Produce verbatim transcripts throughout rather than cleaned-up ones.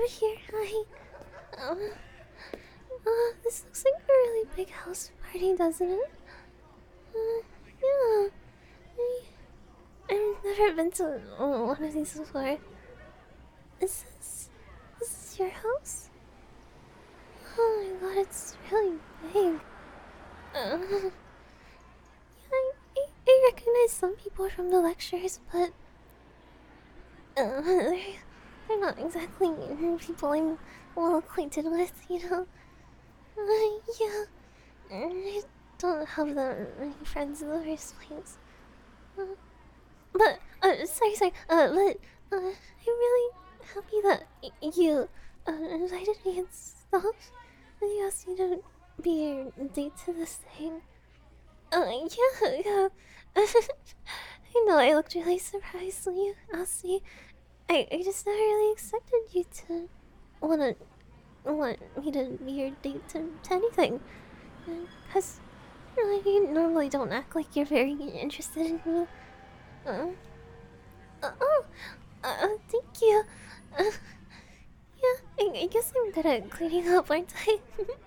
over here. Hi. Um, uh, this looks like a really big house party, doesn't it? Uh, yeah. I, I've never been to uh, one of these before. Is this... Is this your house? Oh my god, it's really big. Uh, yeah, I, I, I recognize some people from the lectures, but... Uh, they're, they're not exactly people I'm well acquainted with, you know? Uh, yeah. I don't have that many friends in the first place. Uh, but, uh, sorry, sorry, uh, but, uh, I'm really happy that y you, uh, invited me and stuff. And you asked me to be your date to this thing. Uh, yeah, yeah. I know I looked really surprised when you asked me. I, I just never really expected you to wanna want me to be your date to, to anything. Because really, you normally don't act like you're very interested in me. Uh, uh, oh, uh, thank you. Uh, yeah, I, I guess I'm good at cleaning up, aren't I?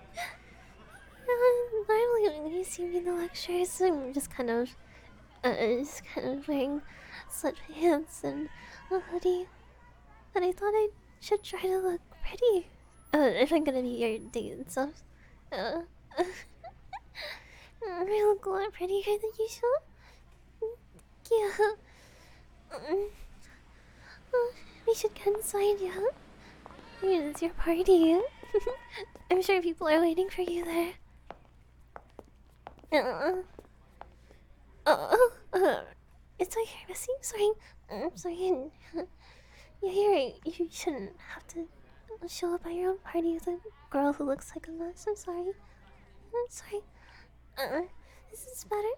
Yeah, normally when you see me in the lectures, I'm just kind of, uh, just kind of wearing sweatpants and a hoodie. But I thought I should try to look pretty. Uh, if I'm gonna be your date and stuff. Uh, I look a lot prettier than usual. Yeah. Um, uh, we should get inside, yeah? It's your party. I'm sure people are waiting for you there. Uh, oh, uh, it's okay, Missy. Sorry. I'm sorry. Yeah, you're right. You shouldn't have to show up at your own party with a girl who looks like a mess. I'm sorry. I'm sorry. Uh, is this better?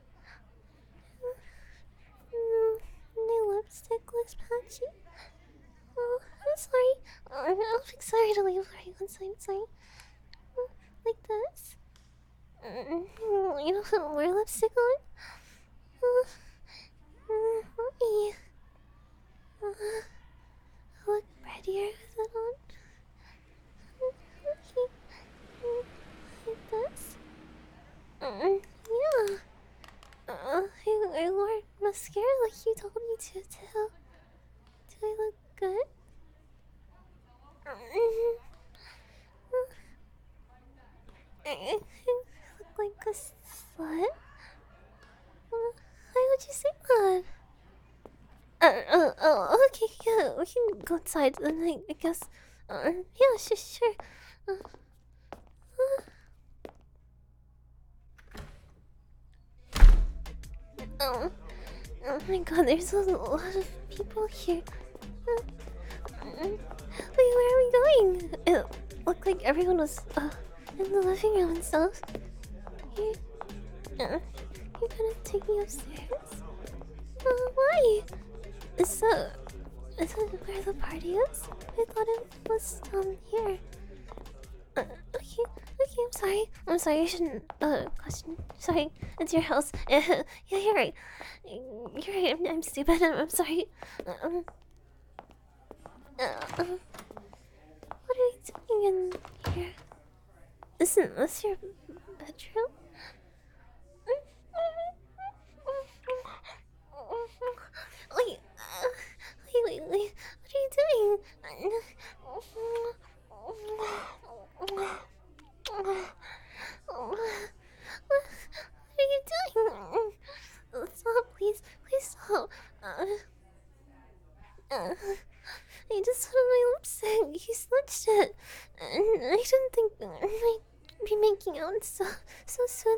Uh, my lipstick looks patchy. Oh, I'm sorry. Uh, I'll fix it right away. Sorry, one second. Sorry. Uh, like this. Uh, you don't want to wear lipstick on? Uh, uh, let me. Uh, look prettier with it on. Uh, okay. Uh, like this. Uh, yeah. Uh, I, I wore mascara like you told me to, too. Do I look good? Uh, uh, I look like a slut? Uh, why would you say that? Uh, uh, oh, okay, yeah, we can go inside then, I, I guess. Uh, yeah, sure, sure. Uh, uh, oh, oh my god, there's a lot of people here. Uh, uh, wait, where are we going? It looked like everyone was uh, in the living room and stuff. You, uh, you gonna take me upstairs? Uh, why? Is that, is that where the party is? I thought it was down here. Uh, okay, okay, I'm sorry. I'm sorry, I shouldn't, uh, question. Sorry, it's your house. yeah, you're right. You're right, I'm, I'm stupid. I'm, I'm sorry. Um, uh, what are you doing in here? Isn't this your bedroom? Wait, uh, wait, wait, wait. What are you doing? What are you doing? Stop, please, please stop. Uh, uh, I just put on my lipstick. You snatched it. And I didn't think I'd be making out so, so soon.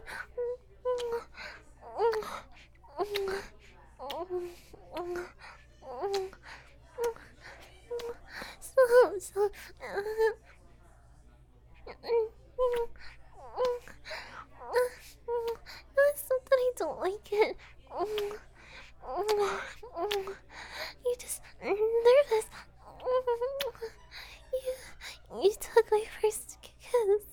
Stop, stop. No, it's not that I don't like it. You're just nervous. You, you took my first kiss.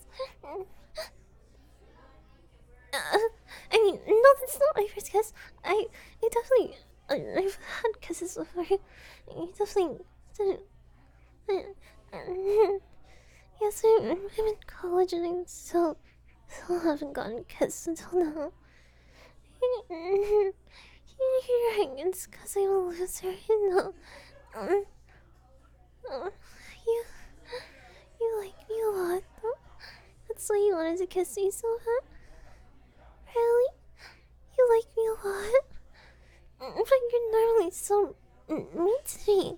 Uh, I mean, no, that's not my first kiss. I, I definitely, I, I've had kisses before. You definitely didn't, Yes, I'm, I'm in college and I still, still haven't gotten kissed until now. You're right, it's because I'm a loser, you know. Uh, uh, you, you like me a lot, though. That's why you wanted to kiss me so bad. Really? You like me a lot? But you're normally so mean to me.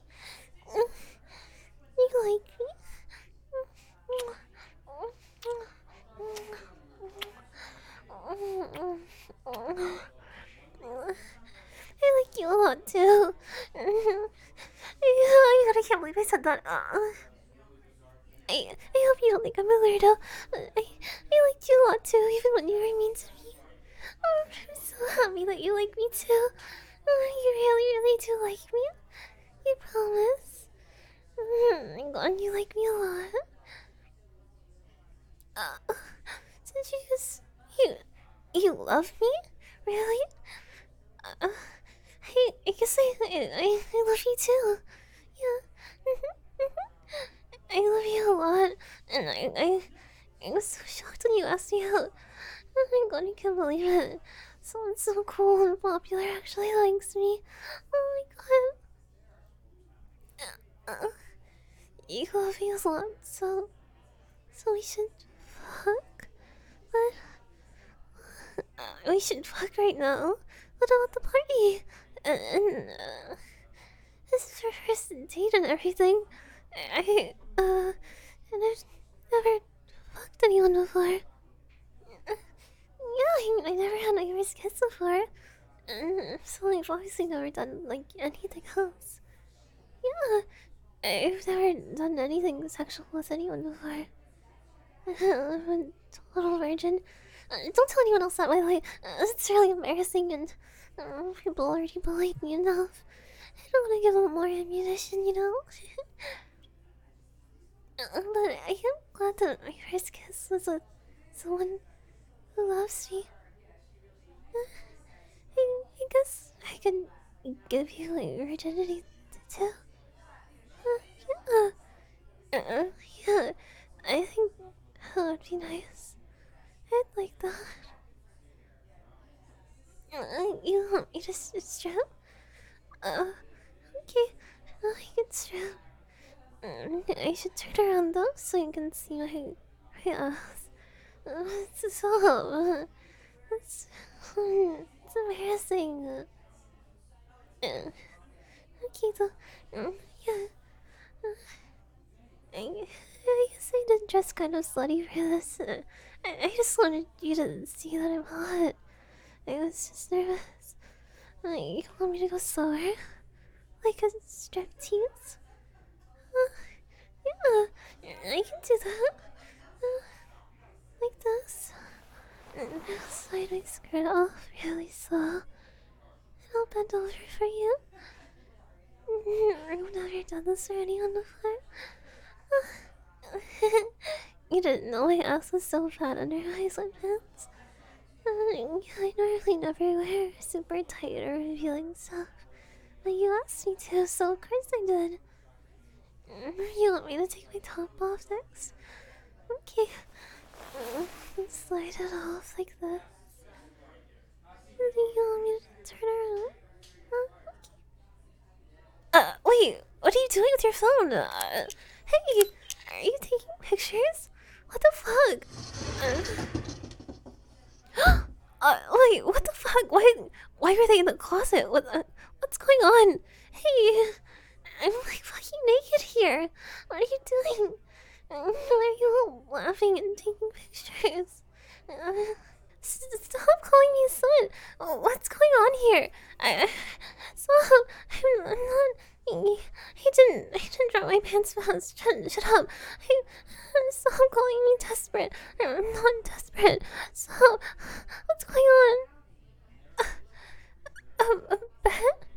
You like me? I like you a lot too. I can't believe I said that. I, I hope you don't think I'm a weirdo. I, I liked you a lot too, even when you were mean to me. Oh, I'm so happy that you like me too. Oh, you really, really do like me. You promise? Oh my god, you like me a lot. Uh, did you just... You... You love me? Really? Uh, I, I guess I, I, I love you too. Yeah. I love you a lot. And I, I, I was so shocked when you asked me out. Oh my god, I can't believe it. Someone so cool and popular actually likes me. Oh my god. Uh, you love me a lot, so... So we should fuck? But... Uh, we should fuck right now. What about the party? And... Uh, this is our first date and everything. I... Uh... And I've never fucked anyone before. Yeah, I, I never had my first kiss before. Uh, so I've obviously never done, like, anything else. Yeah, I've never done anything sexual with anyone before. I'm a total virgin. Uh, don't tell anyone else that, by the way. Uh, it's really embarrassing and uh, people already believe me enough. I don't want to give them more ammunition, you know? uh, but I am glad that my first kiss was with someone who loves me. Uh, I, I guess I could give you like virginity too. Uh, yeah. Uh, yeah. I think that would be nice. I'd like that. Uh, you want me to s strap? Uh, okay. Uh, I can strap. Um, I should turn around though so you can see my, my ass. Uh, it's so... It's, it's embarrassing. Uh, okay though. Um, yeah. Uh, I, I guess I did dress kind of slutty for this. Uh, I, I just wanted you to see that I'm hot. I was just nervous. Uh, you want me to go slower? Like a striptease? Uh, yeah, I can do that. Uh, like this. And I'll slide my skirt off really slow. And I'll bend over for you. I've never done this for anyone before. You didn't know my ass was so fat under my sweatpants. Uh, I normally never wear super tight or revealing stuff. But you asked me to, so of course I did. You want me to take my top off next? Okay. Uh, slide it off like this. And then you want me to turn around? Uh, okay. Uh, wait, what are you doing with your phone? Uh, hey, are you taking pictures? What the fuck? Uh, uh, wait, what the fuck? Why, why are they in the closet? What, uh, what's going on? Hey, I'm like fucking naked here. What are you doing? Why are you all laughing and taking pictures? Uh, stop calling me son. What's going on here? I, stop. I'm, I'm not. He didn't. I didn't drop my pants fast. Shut, shut up. I, stop calling me desperate. I'm not desperate. Stop. What's going on? A, a bed?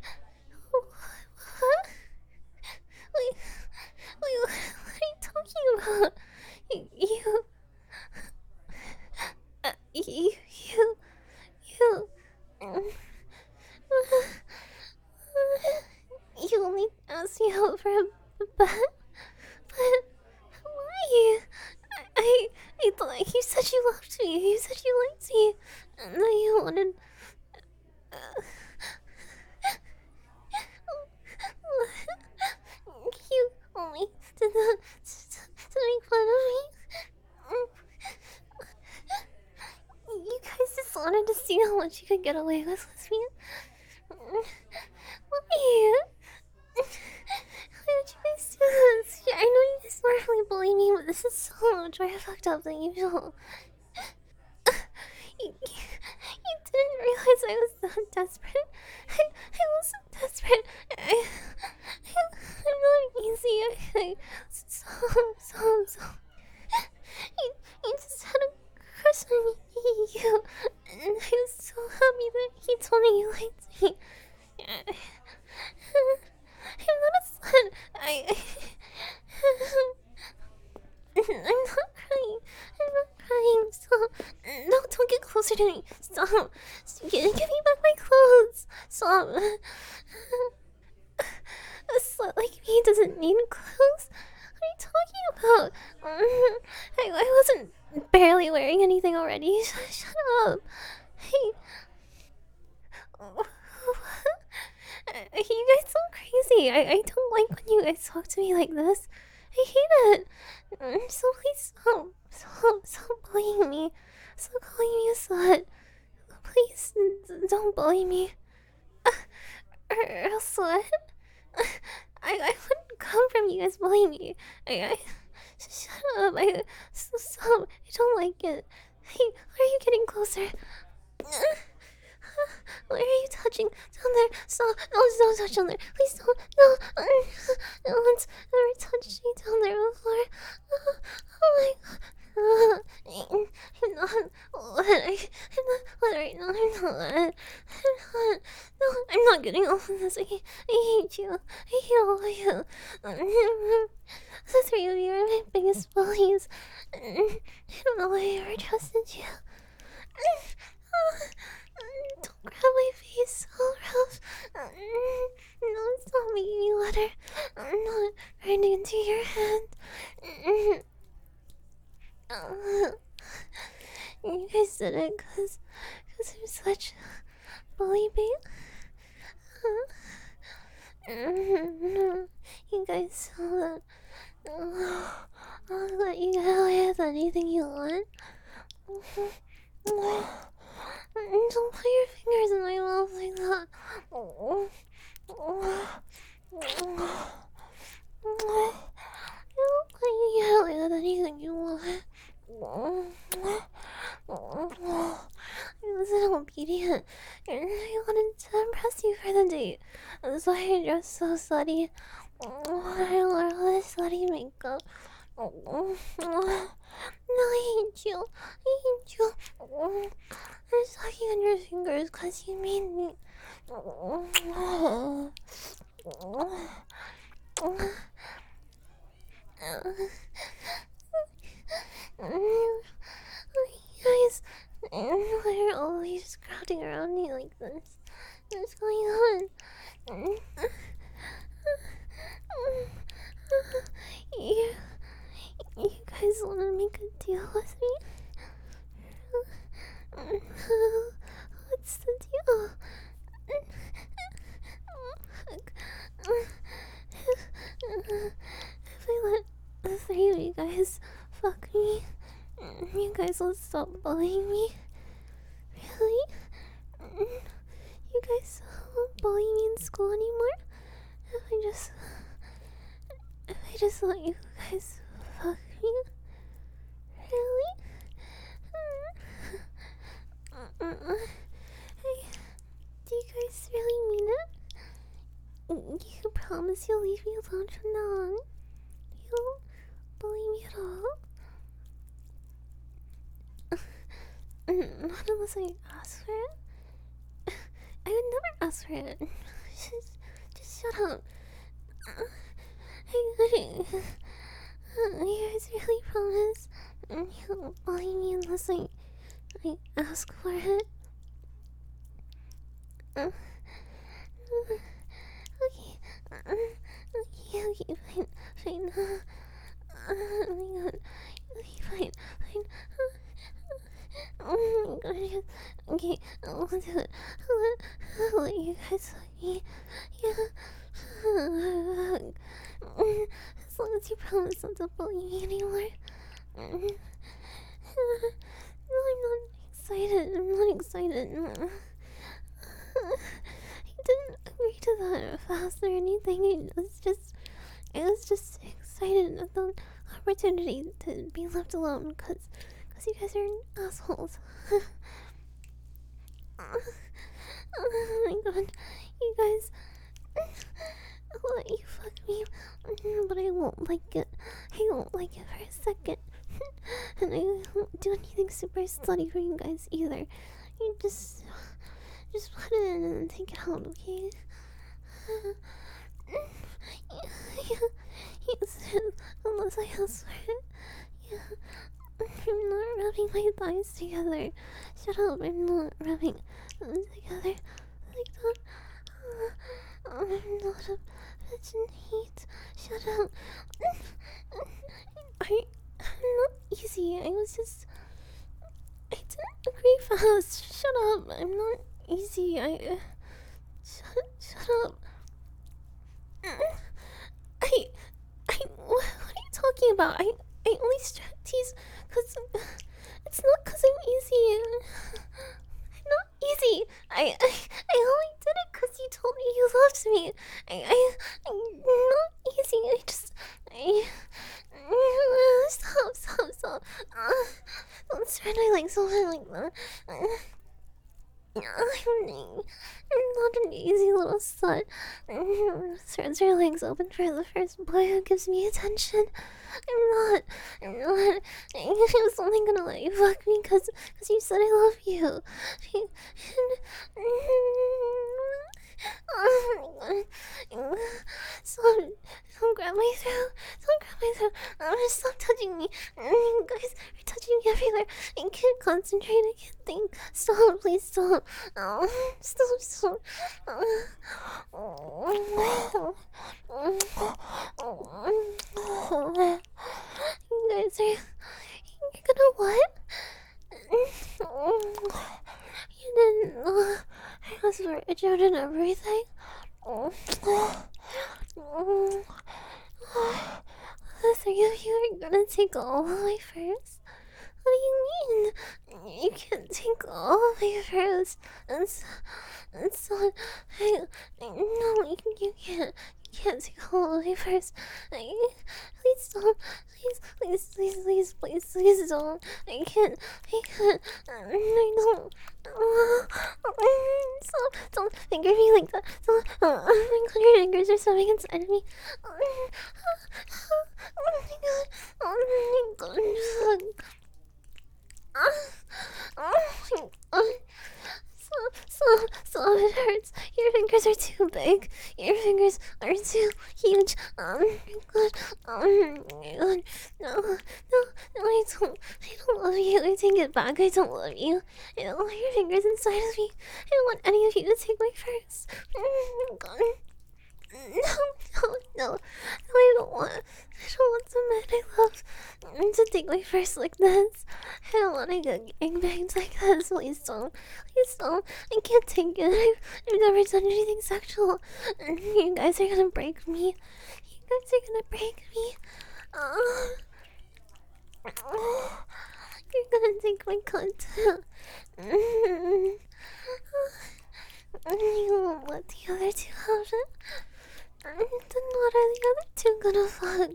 What? Wait, wait, what are you talking about? You, uh, you, you, you, um, you only asked me out for a bed, but you. I, I, I thought you said you loved me. You said you liked me, and then you wanted. Uh, you only did that to, to make fun of me. You guys just wanted to see how much you could get away with with me. Why? Why would you guys do this? Yeah, I know you guys normally bully me, but this is so much more fucked up than usual. You, you didn't realize I was so desperate. I, I was so desperate. I, I, I'm not easy. I, I, so, so, so. You, you just had a crush on you, and I was so happy that he told me you liked me. I'm not a slut. I, I I'm not crying. I'm not crying. Stop. No, don't get closer to me. Stop. Give, give me back my clothes. Stop. A slut like me doesn't need clothes. What are you talking about? I, I wasn't barely wearing anything already. Shut, shut up. Hey. What? You guys so crazy. I, I don't like when you guys talk to me like this. I hate it. So please stop. Stop. Stop bullying me. Stop calling me a slut. Please don't bully me. Uh, or else what? I, I wouldn't come from you guys bullying me. I, I shut up. I stop. I don't like it. Hey, why are you getting closer? Why are you touching down there? Stop! No, don't touch down there. Please don't. No. No one's ever touched me down there before. Oh, oh my god. Uh, I'm not wet. I, I'm not wet right now. I'm not wet. I'm not. No, I'm not getting off of this. I, I hate you. I hate all of you. The three of you are my biggest bullies. I don't know why I ever trusted you. Don't grab my face so rough. No, it's not making me wetter. I'm not running into your hand. You guys did it because because I'm such a bully bait. You guys saw that. I'll let you get away with anything you want. Don't put your fingers in my mouth like that. I'll let you get away with anything you want. I wasn't obedient, and I wanted to impress you for the date. That's why I dressed so slutty. I wore all this slutty makeup. No, I hate you. I hate you. I'm sucking on your fingers because you made me. You guys, why are always crowding around me like this? What's going on? You, you guys want to make a deal with me? What's the deal? If I let the three of you guys fuck me, you guys will stop bullying me? Really? You guys won't bully me in school anymore? If I just... If I just let you guys fuck me? Really? Hey, do you guys really mean it? You promise you'll leave me alone from now on? You won't bully me at all? Not unless I ask for it. I would never ask for it. Just, just shut up. I, you guys really promise you won't bully me unless I, I ask for it? Uh, okay, uh, okay, okay, fine, fine. Uh, oh my god. I'll do it. I'll let, I'll let you guys hug me. Yeah. As long as you promise not to bully me anymore. No, I'm not excited. I'm not excited. I didn't agree to that fast or anything. It was just, I was just excited at the opportunity to be left alone because because you guys are assholes. Oh my god, you guys. I'll let you fuck me, but I won't like it. I won't like it for a second. And I won't do anything super slutty for you guys either. You just, just put it in and take it out, okay? Yes, unless I ask for it. Yeah. I'm not rubbing my thighs together. Shut up, I'm not rubbing them together like that. Uh, I'm not a bitch in heat. Shut up. I, I'm not easy. I was just... I didn't agree fast. Shut up. I'm not easy. I... Uh, shut, shut up. I... I... What are you talking about? I... I only tease because it's not because I'm easy. I'm not easy. I, I I only did it because you told me you loved me. I I I'm not easy. I just I stop stop stop. Uh, don't spread my legs so hard like that. Uh, I'm, I'm not an easy little slut. Spreads her legs open for the first boy who gives me attention. I'm not. I'm not. I was only gonna let you fuck me because you said I love you. Oh my god. Stop. Don't grab my throat. Don't grab my throat. Oh, stop touching me. You guys are touching me everywhere. I can't concentrate. I can't think. Stop. Please stop. Oh, stop. Stop. Oh. Oh. Oh. You guys are. You're gonna what? You didn't know I was virgin and everything. Oh. Oh. The three of you are gonna take all of my first? What do you mean? You can't take all of my first. It's, it's not. I, I, no, you, you can't. You can't take all of my first. I, please don't. Please, please, please, please, please, please don't. I can't. I can't. I don't. Uh, stop. Don't finger me like that. Don't. Oh my god, your fingers are swimming inside of me. Oh my god. Oh my god. Oh my god. Stop, stop, stop, it hurts. Your fingers are too big. Your fingers are too huge. Oh my god. Oh my god. No, no, no, I don't, I don't love you. I take it back. I don't love you. I don't want your fingers inside of me. I don't want any of you to take my first. Oh my god. No, no, no, no, I don't want, I don't want the man I love to take my first like this. I don't want to get gangbanged like this. Please don't, please don't. I can't take it. I've, I've never done anything sexual. You guys are gonna break me. You guys are gonna break me. Oh. Oh. You're gonna take my cunt. You won't let the other two have it. Then what are the other two gonna fuck?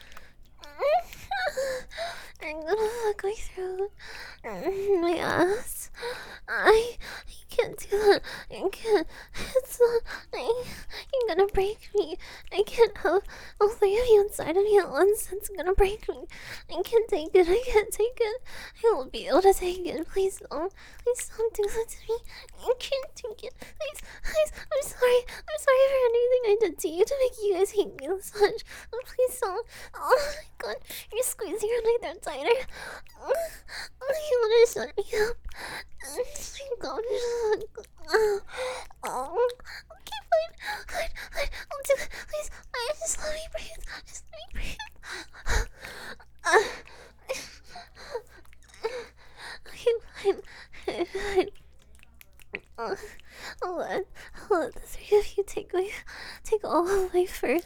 I'm gonna fuck my throat, my ass. I, I can't do that. I can't. It's not. I, you're gonna break me. I can't have all three of you inside of me at once. It's gonna break me. I can't take it. I can't take it. I won't be able to take it. Please don't. Please don't do that to me. I can't take it. Please, please. I'm sorry. I'm sorry for anything I did to you to make you guys hate me this much. Oh, please don't. Oh my god. You're squeezing your my throat tighter. Oh, you wanna shut me up? Oh my god. Oh, oh. Okay, fine. Fine, fine. I'll do it. Please. I just let me breathe. Just let me breathe. Uh, okay, fine. Fine. like, take all of my fur.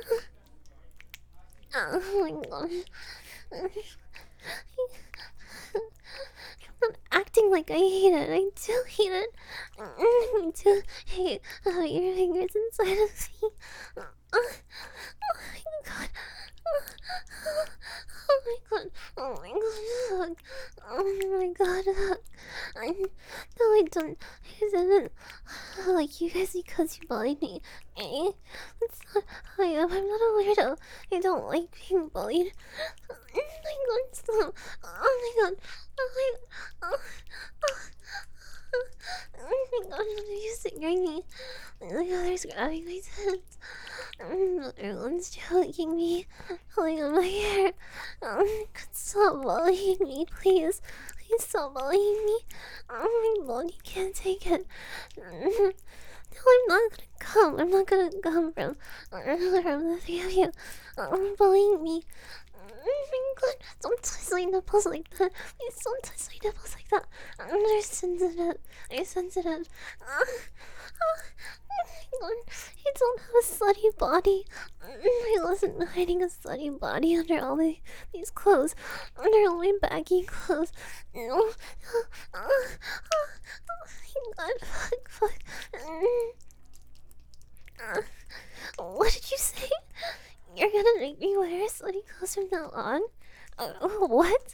Oh my god. I'm not acting like I hate it. I do hate it. I do hate how your fingers inside of me. Oh my god. Oh my god. Oh my god. Oh my god. I, no, I don't. I didn't like you guys because you bullied me. Eh? That's not how I am. I'm not a weirdo. I don't like being bullied. Oh my god. Stop. Oh my god. Oh my god. Oh, oh. Oh my god. You're scaring me. The other's grabbing my tits. Um, everyone's choking me, pulling on my hair. Um, stop bullying me, please. Please stop bullying me. Oh my god, you can't take it. No, I'm not gonna come. I'm not gonna come from, from the three of you. Um, bullying me. Oh my god, don't touch my nipples like that. Please don't touch my nipples like that. Um, they're sensitive. They're sensitive. Uh, uh, oh my god, I don't have a slutty body. I wasn't hiding a slutty body under all the, these clothes. Under all my baggy clothes. No. Uh, uh, oh my god, fuck, fuck. Uh, what did you say? You're gonna make me wear slutty clothes from now on? Uh, what?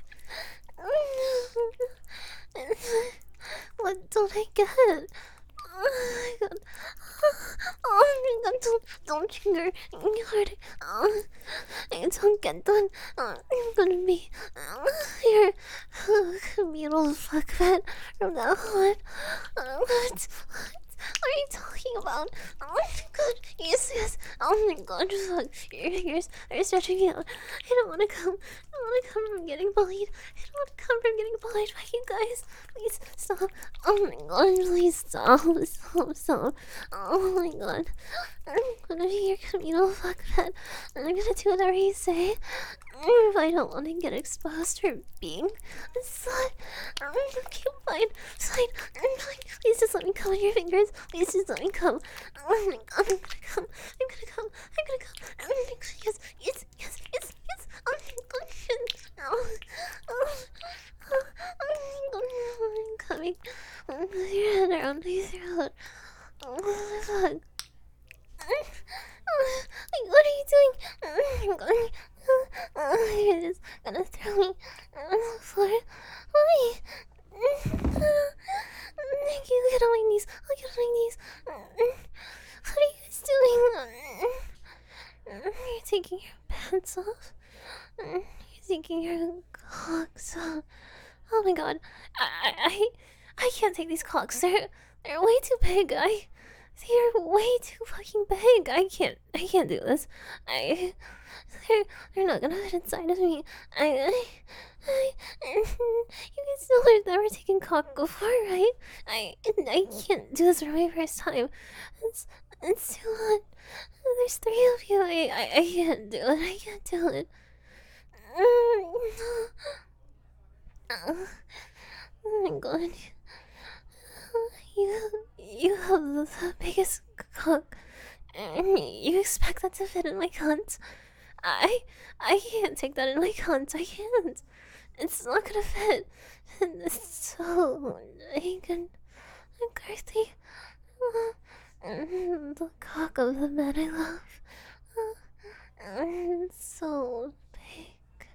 What don't I get? Oh my god. Oh my god, don't, don't trigger. Oh, I don't get that. Uh, I'm gonna be uh, your uh, communal fuckfet from now on. Uh, what? What are you talking about? Oh my god, yes, yes. Oh my god, fuck. Your fingers are stretching out. I don't wanna come. I don't wanna come from getting bullied. I don't wanna come from getting bullied by you guys. Please stop. Oh my god, please stop. Stop, stop. Oh my god. I'm gonna be your communal fuck pet. I'm gonna do whatever you say. If I don't want to get exposed for being a slut, um, okay, fine, fine, fine. Please just let me come on your fingers. Please just let me come. Oh my god, I'm gonna come. I'm gonna come. I'm gonna come. I'm gonna come. Yes, yes, yes, yes, yes. Oh my god. Oh, oh, oh, oh my god. I'm coming. With your head around my throat. Oh my god. Like, what are you doing? I'm going. Oh, you're just gonna throw me on the floor. Why? Thank you. Get on my knees. I'll get on my knees. What are you guys doing? You're taking your pants off. You're taking your clocks off. Oh my god. I I I can't take these clocks. They're they're way too big. I they're way too fucking big. I can't. I can't do this. I. They're. They're not gonna fit inside of me. I. I. I you guys know I've never taken cock before, right? I. I can't do this for my first time. It's. It's too hot. There's three of you. I. I. I can't do it. I can't do it. Oh my god. You, you have the, the biggest cock, and you expect that to fit in my cunt. I, I can't take that in my cunt. I can't. It's not gonna fit. And it's so big and girthy. Uh, the cock of the man I love. Uh, it's so big.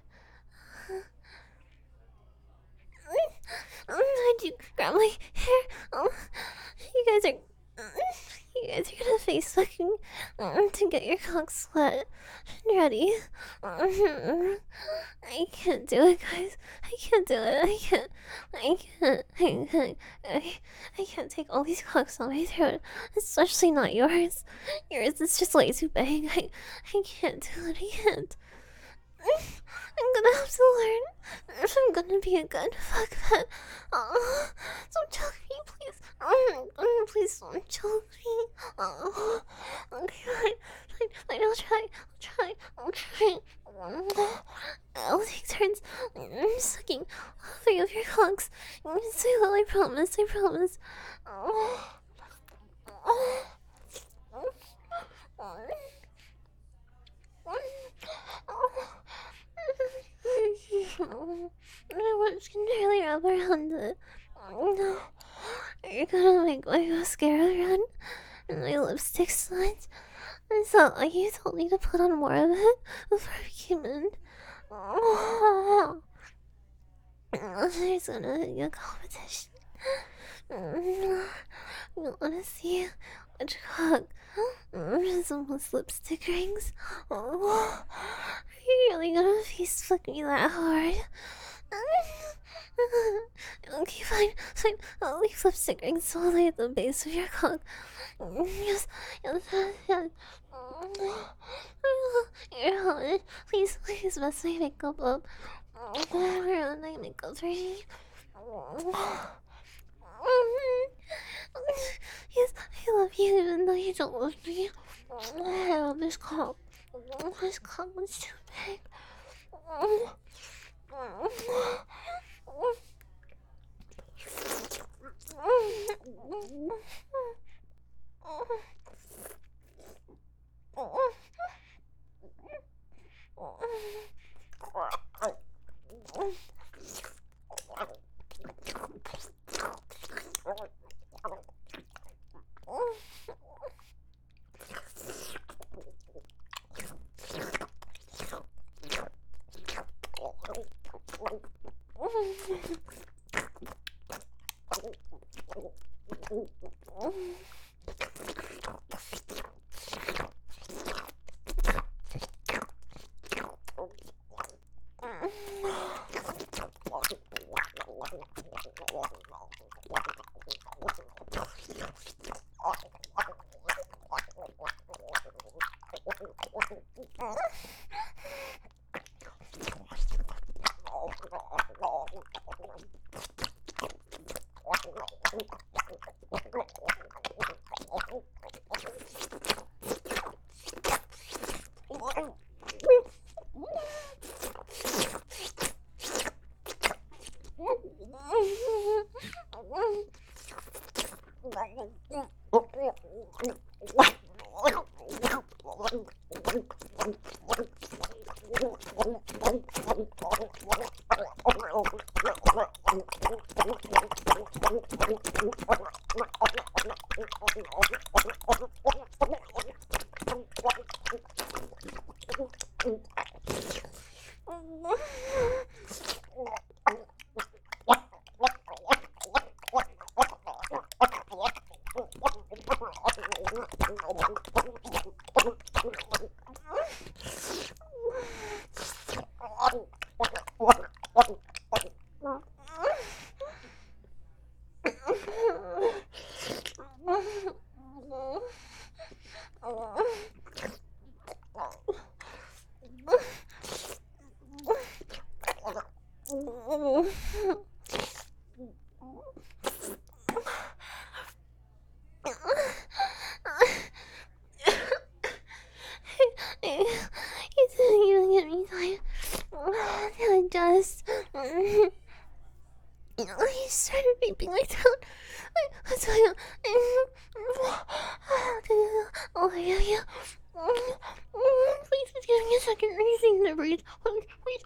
Why'd you grab my hair? Oh, you guys are. You guys are gonna face fucking um, to get your cocks wet and ready. Um, I can't do it, guys. I can't do it. I can't. I can't. I can't. I, I can't take all these cocks on my throat, especially not yours. Yours is just way too big. I, I can't do it. I can't. I'm gonna have to learn if I'm gonna be a good fuck pet. Oh, don't choke me, please. Oh, oh, please don't choke me. Oh, okay, fine, fine, fine. I'll try. I'll try. I'll try. I'll take turns sucking all three of your cocks. Say that. I promise. I promise. Oh, oh, My lips can barely wrap around it. No, you're gonna make my mascara run and my lipstick smudge. It's not like you told me to put on more of it before we came in. There's gonna be a competition. I wanna see which cock has the most lipstick rings. Oh, are you really gonna face flick me that hard? Okay, fine, fine. I'll leave lipstick rings all the way at the base of your cock. Yes, yes, yes, yes. You're hot. Please, please mess my makeup up. Ruin my makeup for me. Yes, I love you even though you don't love me. I love this cock. This cock was too big. You didn't even get me time. I just. You know, he started beeping my tongue. I, I tell you. Oh, yeah, yeah. Please just give me a second. I need to breathe. Please, please.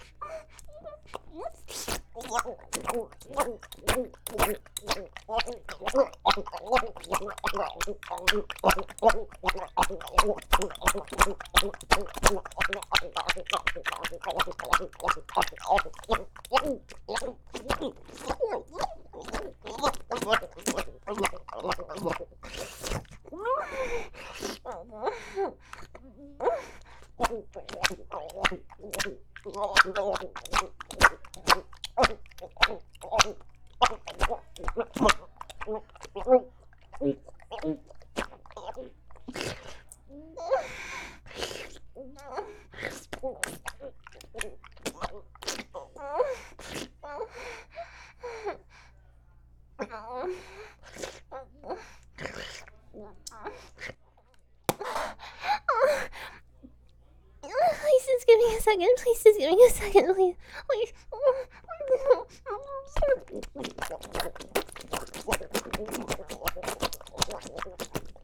Please just give me a second. Please just give me a second. Please. Please.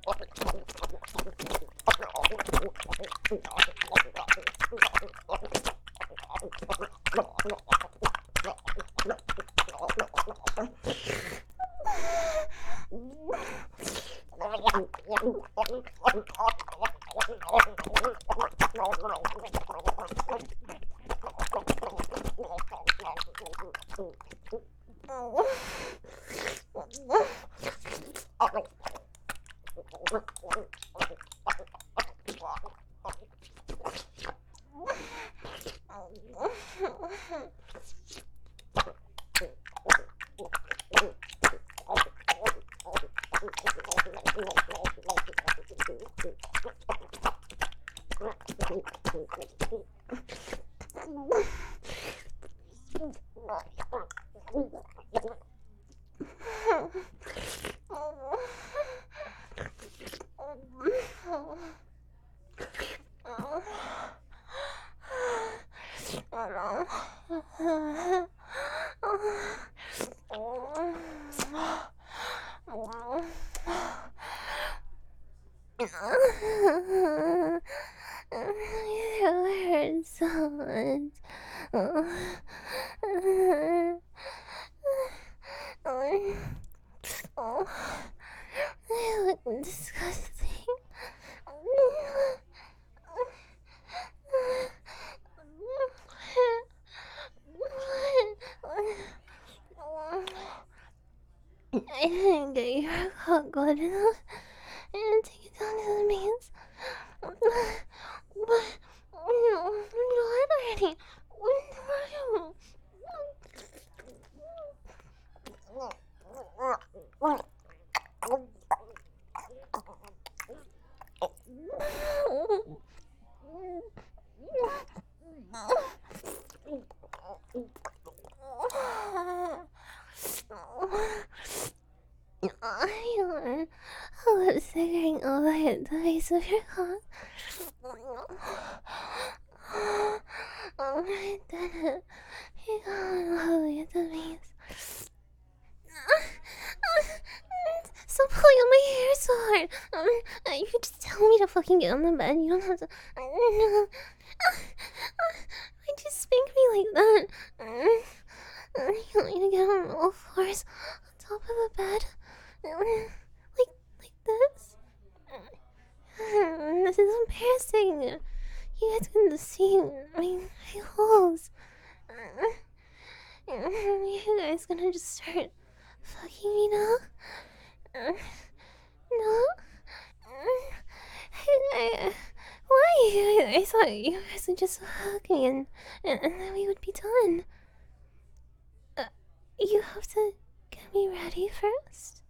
It hurts so much. Oh, they look disgusting. I didn't get your cock good enough. I didn't take it down to the mains. But, you know, what already? I was figuring over at the base of your cock. Oh, I did it. You got all the way at the base. Stop pulling on my hair so hard. Um, uh, you can just tell me to fucking get on the bed. You don't have to. Uh, no. uh, uh, why'd you spank me like that? Uh, uh, you want me to get on all fours on top of the bed? Uh, like, like this? Uh, this is embarrassing. You guys can see my, my holes. Uh, you guys gonna just start fucking me now? Uh, no? Uh, I, I, why? I, I thought you guys would just hug me and, and, and then we would be done. Uh, you have to get me ready first.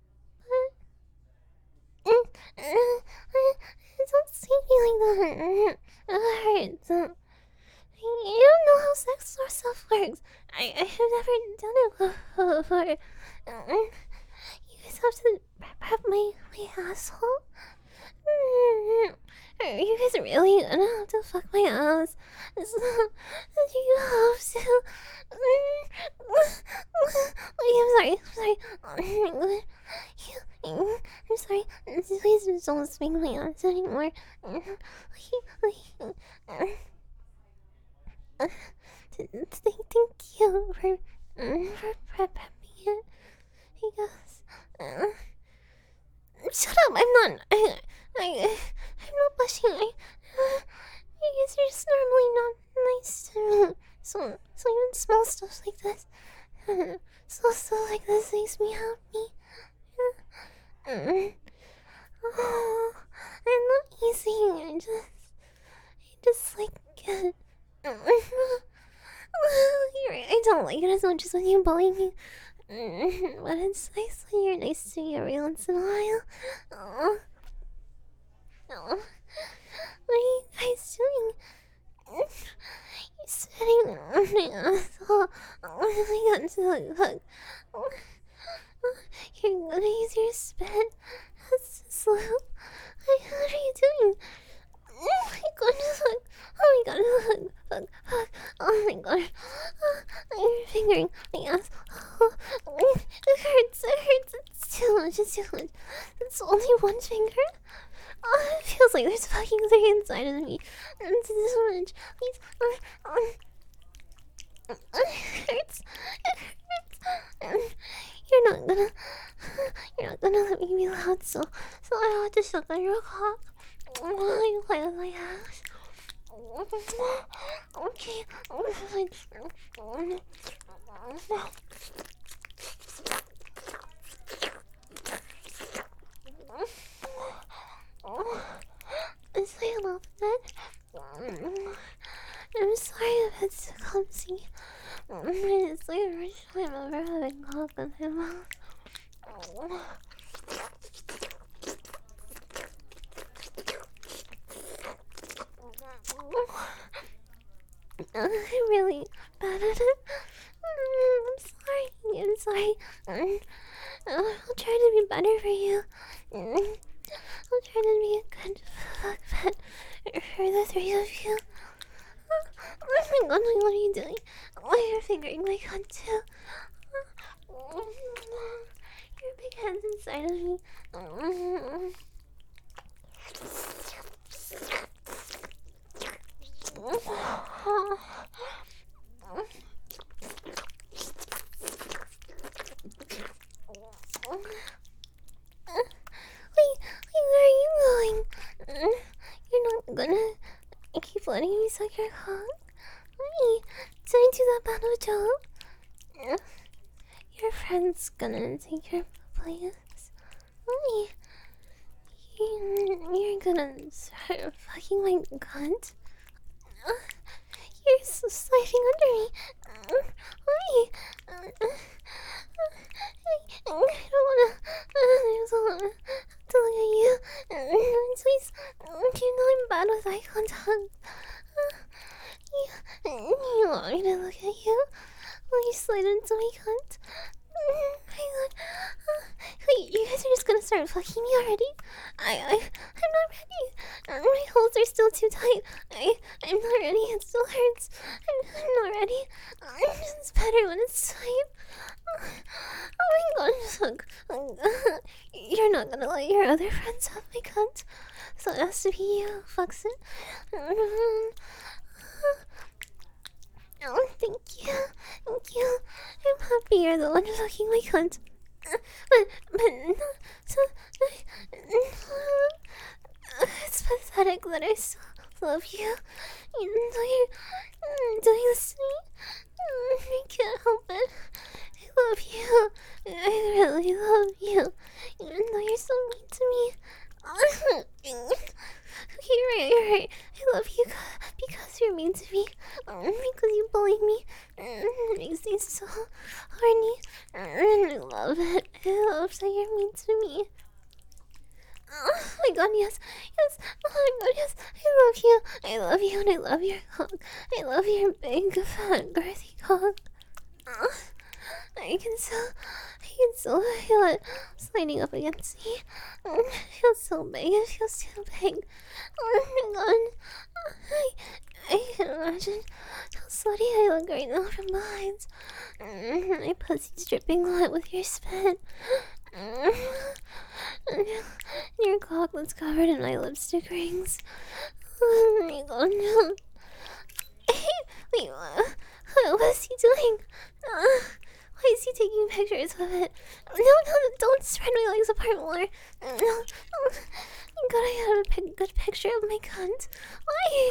Uh, uh, uh, don't see me like that. It hurts. Uh, you don't know how sex or stuff works. I, I have never done it before. Uh, you guys have to wrap my, my asshole? Are you guys really gonna have to fuck my ass? So, you have to. I'm sorry, I'm sorry. I'm sorry. Please just don't spank my ass anymore. Thank you for for prepping it. I guess. Uh, shut up! I'm not. I. I. I'm not blushing. I. Uh, I guess you're just normally not nice to me. So, so even small stuff like this, uh, small stuff like this makes me happy. Uh, uh, oh, I'm not easy. I just. I just like it. Uh, you're right. I don't like it as much as when you bully me. Uh, but it's nice when you're nice to me every once in a while. Oh. Oh. What are you guys doing? You're sitting on my asshole. Oh my god, so hug. Oh. You're gonna use your spit as a slope. What are you doing? Oh my goodness, hug. Oh my god, hug, hug, hug. Oh my god. Oh, you're fingering my ass. Oh, it hurts, it hurts. It's too much, it's too much. It's only one finger. inside of me. Into this much. Please. Uh, um, it hurts. It hurts. You're not gonna. You're not gonna let me be loud, so so I have to suck on your cock while you play with my ass. Okay. Is I love that? I'm sorry if it's too clumsy. It's like the first time I've ever had a cock in my mouth. I'm really bad at it. I'm sorry. I'm sorry. I'll try to be better for you. I'll try to be a good fuck pet for the three of you. Oh my god, what are you doing? Why are you fingering my cunt too? Your big hands inside of me. Wait, wait, where are you going? You're not gonna keep letting me suck your cock? Wait, did I do that bad of a job? Your friend's gonna take your place. Wait, you're gonna start fucking my cunt? You're so sliding under me. Wait, I don't wanna. I just wanna to look at you. Please, you know I'm bad with eye contact. You, you want me to look at you while you slide into my cunt? My god. Wait, you guys are just gonna start fucking me already? I, I, I'm not ready. My holes are still too tight. I, I'm not ready. It still hurts. I'm, I'm not ready. It's better when it's tight. Oh my god, fuck. You're not gonna let your other friends have my cunt, so it has to be you who fucks it. Oh, thank you. Thank you. I'm happy you're the one fucking my cunt. But, but, no, so, it's pathetic that I still love you, even though you're doing this to me. I can't help it. I love you. I really love you, even though you're so mean to me. You're right, you're right. I love you because you're mean to me. Because you bully me. It makes me so horny. I love it. I love that you're mean to me. Oh my god, yes. Yes. Oh my god, yes. I love you. I love you and I love your cock. I love your big, fat, girthy cock. Oh, I can still, I can still feel it sliding up against me. Oh, it feels so big. It feels too big. Oh my god. I, I can imagine how slutty I look right now from behind. My pussy's dripping wet with your spit. Your cock was covered in my lipstick rings. Oh my god, no. Wait, what? What is he doing? Uh, why is he taking pictures of it? No, no, don't spread my legs apart more. No, no. God, I have a pic good picture of my cunt. Why?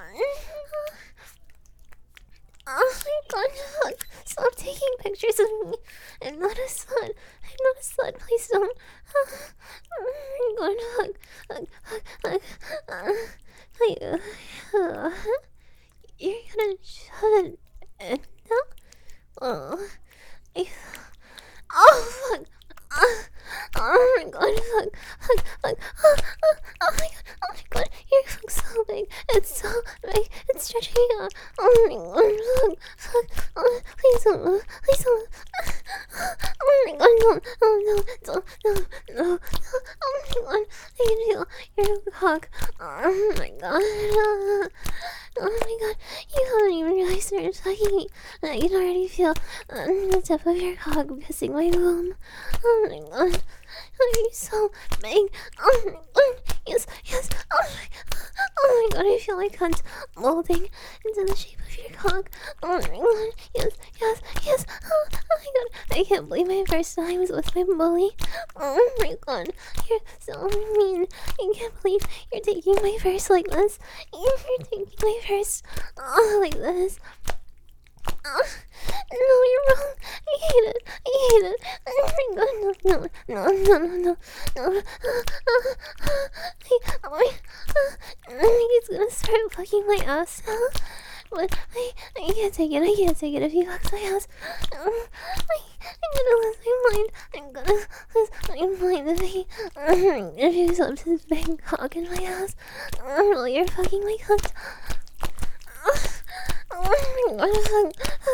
Oh my god, look. Stop taking pictures of me. I'm not a slut. I'm not a slut. Please don't. Oh my god, look. Look, look, look. Uh, wait, uh, you're gonna shove it in now? Oh. I, oh, fuck. Uh, oh my god, fuck, fuck, fuck, oh, oh, oh my god, oh my god, your fuck's so big, it's so big, it's stretching out, oh my god, fuck, fuck, oh, please don't move, please don't move, oh my god, no, oh no, don't, no, no, no, oh my god, I can feel your cock, oh my god, oh my god, you haven't even really started fucking me, I can already feel uh, the tip of your cock kissing my womb. Oh my god. You're so big. Oh my god. Yes, yes. Oh my, oh my god, I feel like cunt molding into the shape of your cock. Oh my god. Yes, yes, yes. Oh, oh my god. I can't believe my first time was with my bully. Oh my god. You're so mean. I can't believe you're taking my first like this. You're taking my first oh, like this. Oh, no, you're wrong. I hate it. I hate it. Oh my god, no, no, no, no, no, no, no. I, oh my, I think it's gonna start fucking my ass now. But I, I can't take it. I can't take it if he fucks my ass. Um, I, I'm gonna lose my mind. I'm gonna lose my mind if he, um, if he slips his big cock in my ass. Um, while you're fucking my cunt. Oh my god.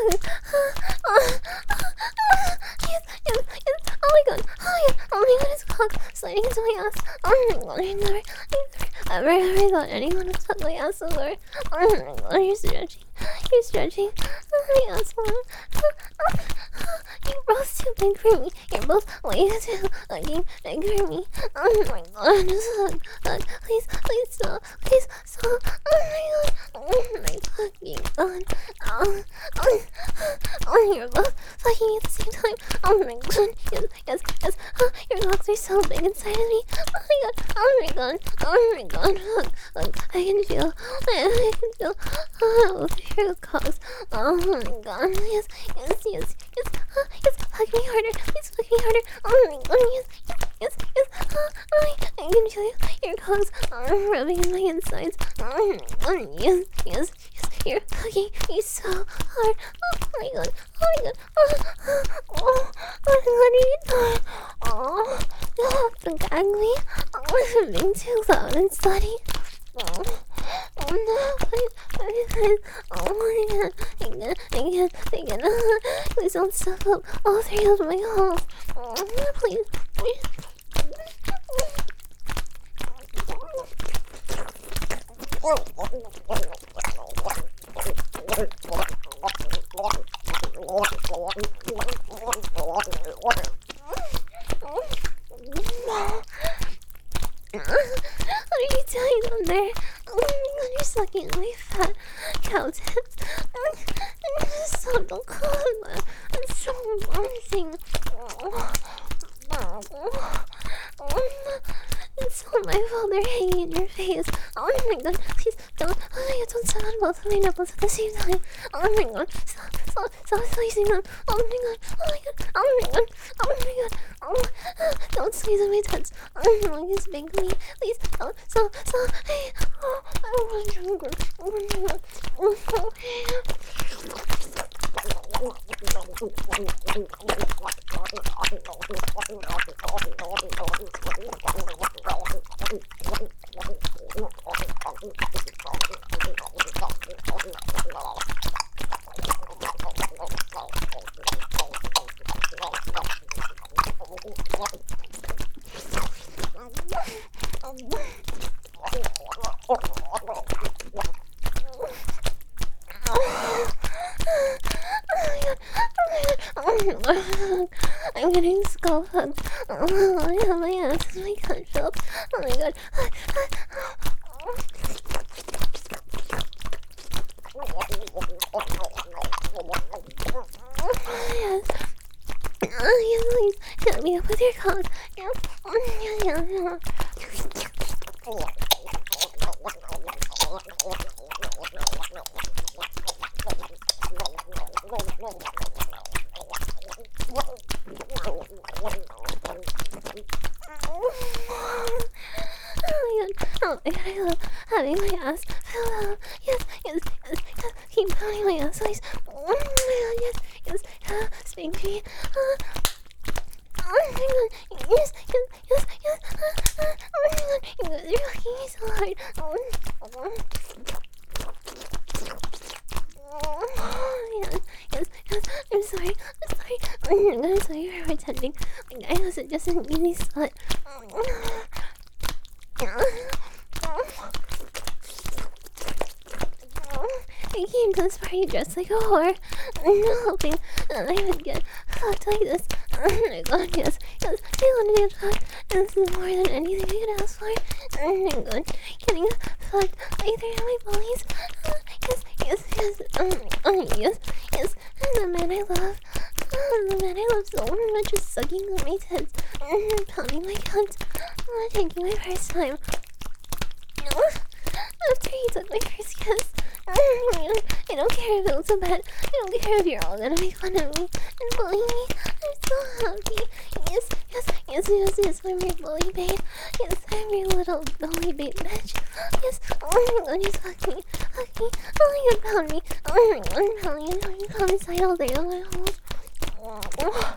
Yes, yes, yes. Oh my god. Oh my god. Oh my god, his cock sliding into my ass. Oh my god, I never, I never, ever, ever thought anyone would suck my ass so hard. Oh my god, you're stretching. You're stretching. Oh my asshole. You're both too big for me. You're both way too fucking big for me. Oh my god, just hug, hug. Please, please stop. Please stop. Oh my god. Oh my fucking god. Oh, oh, oh, you're both fucking at the same time. Oh my god. Yes, yes, yes. Oh, your cocks are so big inside of me. Oh my god. Oh my god. Oh my god. Look, look. I can feel. I, I can feel. Oh, your cocks. Oh my god. Yes, yes, yes, yes. Oh, yes. Hug me harder. Please hug me harder. Oh my god. Yes, yes, yes, yes. Oh, oh, I can feel you. Your cocks are rubbing in my insides. Oh my god. Yes, yes, yes. You're hugging me so hard. Oh my god. Oh my god. Oh, oh, oh my god. Oh, oh, don't gag me. Oh, I'm being too loud and slutty. Oh, oh no, please, please, please. Oh my god. I can't, I can't, I can't. Please don't stuff up all three of my holes. Oh, please, please. What are you doing down there? Oh my god, you're sucking my fat cow tits. It's so cold. It's so embarrassing. It's all my fault they're hanging in your face. Oh my god, please don't. Oh my god, don't suck on both of my nipples at the same time. Oh my god, stop, stop, stop squeezing them. Oh my god, oh my god, oh my god, oh my god. Oh, don't squeeze on my tits. Oh my god, it's big me. Please, don't, stop, stop. Hey, oh, I want sugar. Oh my god. Oh, oh, I'm getting skull hugged. Oh, I have my ass in my cunt filled. Oh my god. Yes. Oh, yes, please. Fill me up with your cock. Yeah. Yeah, yeah, yeah. Oh my god, I love having my ass filled out. Yes, yes, yes, yes. Keep pounding my ass, please. Oh my god, yes, yes. Uh, spank me. Uh, oh my god, yes, yes, yes, yes. Uh, uh, oh my god, you guys are fucking me so hard. Oh, oh. Oh, yes, yes, yes. I'm sorry, I'm sorry. Oh my god, I'm sorry for pretending. Like, I wasn't just an easy slut. I came to this party dressed like a whore, hoping that I would get fucked like this. Oh my god, yes, yes, I want to get fucked. This is more than anything I could ask for. Oh my god, getting fucked by three of my bullies. Uh, yes, yes, yes, um, oh, yes, yes, and the man I love. Oh, the man I love so much is sucking on my tits and pounding my cunt. Oh, taking my first time. No. After he took my first kiss, I don't care if it looks so bad. I don't care if you're all gonna make fun of me and bully me. I'm so happy. Yes, yes, yes, yes, yes, I'm your bully bait. Yes, I'm your little bully bait bitch. Yes, oh my god, you fuck me. Fuck me. Oh my god, pound me. Oh my god, pound me. Oh, you come inside all day on my hole. Oh.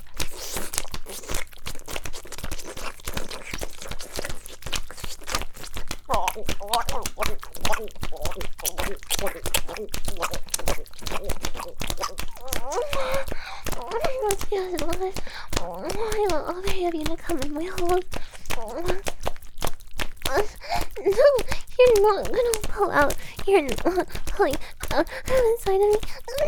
Let's be honest, love it. Oh, I want all three of you to come in my hole. Oh. Uh, no, you're not gonna pull out. You're not pulling out inside of me.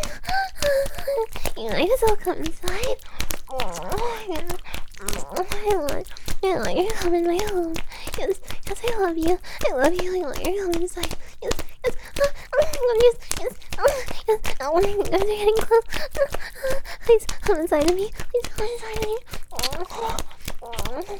You might as well come inside. Oh, yeah. Oh, I want, I want you to come in my home. Yes, yes, I love you. I love you. I want you to come inside. Yes, yes. Oh, oh my god, yes, yes. Oh, yes. Oh my god, they're getting close. Oh, please come inside of me. Please come inside of me. Oh, oh.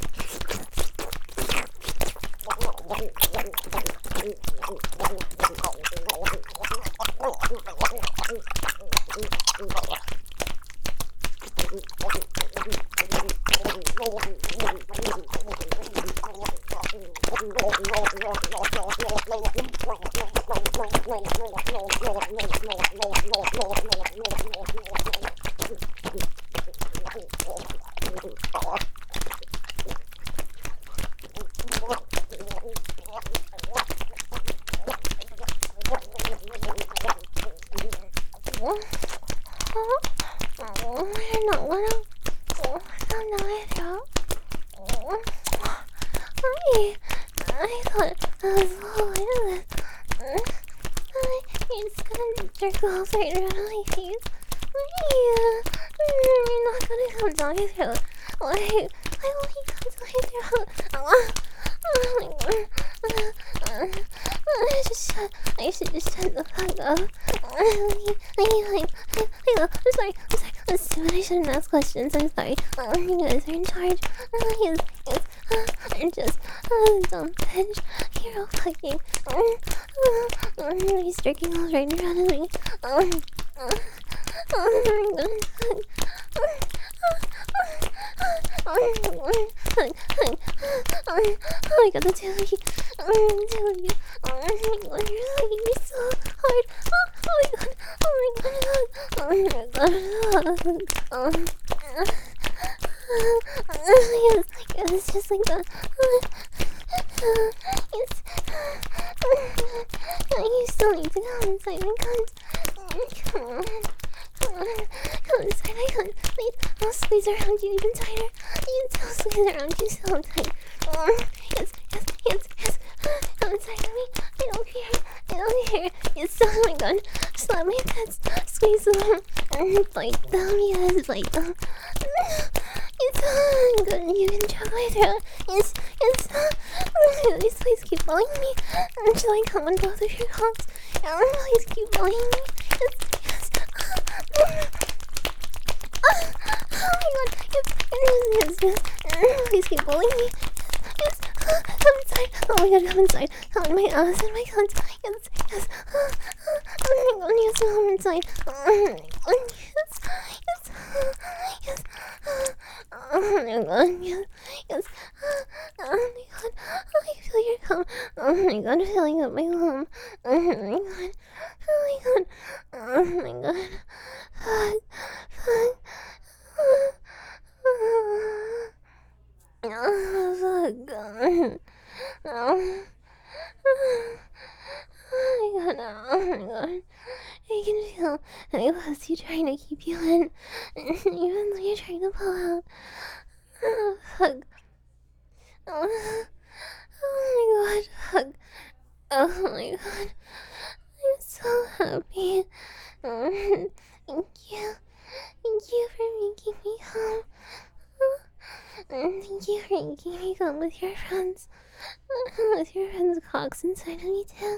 Right around my face. Yeah. You're not gonna come down my throat. Why? Why won't he come down my throat? Oh, oh my god. Uh, uh, I just shut. I should just shut the fuck up. Uh, I, I, like, I, I, I'm sorry. I'm sorry. I'm stupid. I shouldn't ask questions. I'm sorry. Uh, you guys are in charge. Uh, yes, yes. Uh, I'm just uh, dumb bitch. You're all fucking. Uh, uh, uh, he's drinking all right in front of me. Um, uh, oh my god. Oh my god, the two of you. Oh, the two of you. Oh my god, you're hugging me so hard. Oh, oh my god. Oh my god. Oh my god. Um, uh, uh, yes, yes, it's just like that. Uh, uh, yes. Uh, you still need to come inside my cunt. Come on. Come on. Come inside my cunt. Please, I'll squeeze around you even tighter. You can still squeeze around you so tight. Um, yes, yes, yes, yes. Come inside of me. I don't care. I don't care. Yes, oh my god. Slap my tits. Squeeze them. And bite them. Yes, bite them. It's uh, good. You can choke my throat. Yes, yes. Please, please keep bullying me until I come on both of your cocks. Please keep bullying me. Yes, yes. Oh my god. Yes, yes, yes. Please keep bullying me. Yes, yes. Come inside. Oh my god, come inside. Come in my ass and my cunt. Yes, yes. Oh my god, yes, come inside. Yes, yes, yes. Oh my god, yes, yes. Oh my god, I feel your cum. Oh my god, filling up my home. Oh my god, oh my god, oh my god. Fuck, fuck. Oh fuck. Oh. Oh my god, oh my god. I can feel my pussy trying to keep you in, even though you're trying to pull out. Oh, fuck. Oh, oh my god, fuck. Oh my god. I'm so happy. Um, thank you. Thank you for making me come. Thank you for making me come with your friends. With your friends' cocks inside of me too.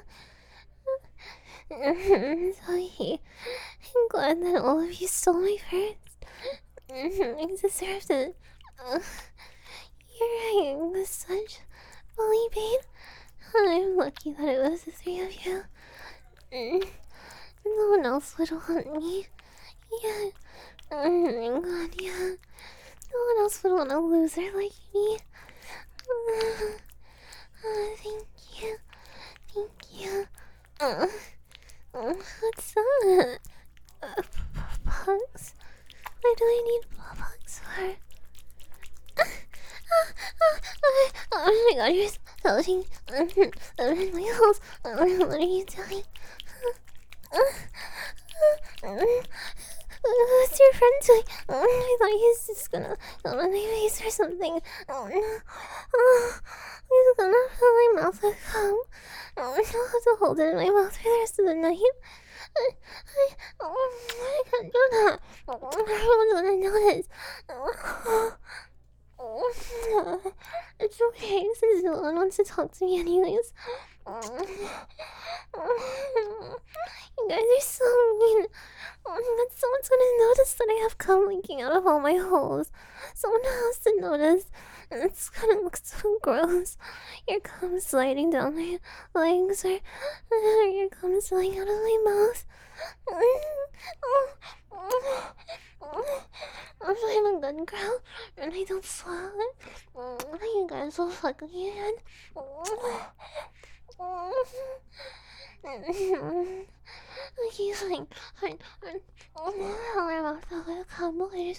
Sorry. I'm glad that all of you stole my first. I deserved it. Uh, you're right, it was such bully bait. I'm lucky that it was the three of you. No one else would want me. Yeah. Oh my god, yeah. No one else would want a loser like me. Uh, uh, thank you. Thank you. Uh, uh, what's that? Uh, bugs? Why do I need bugs for? Oh my god, you're floating in my house. What are you doing? What's your friend doing? I thought he was just gonna go on my face or something. Oh no. Oh, he's gonna fill my mouth with cum. Oh, I'll have to hold it in my mouth for the rest of the night. I, I, oh, I can't do that. Everyone's gonna notice. Oh, oh, it's okay since no one wants to talk to me anyways. You guys are so mean. Oh, someone's gonna notice that I have cum leaking out of all my holes. Someone has to notice. It's gonna look so gross. Your cum sliding down my legs, or, or your cum sliding out of my mouth. If I'm a good girl and I don't swallow it, you guys will fuck me again. Okay, fine, fine, fine. I'll run off the little cowboys.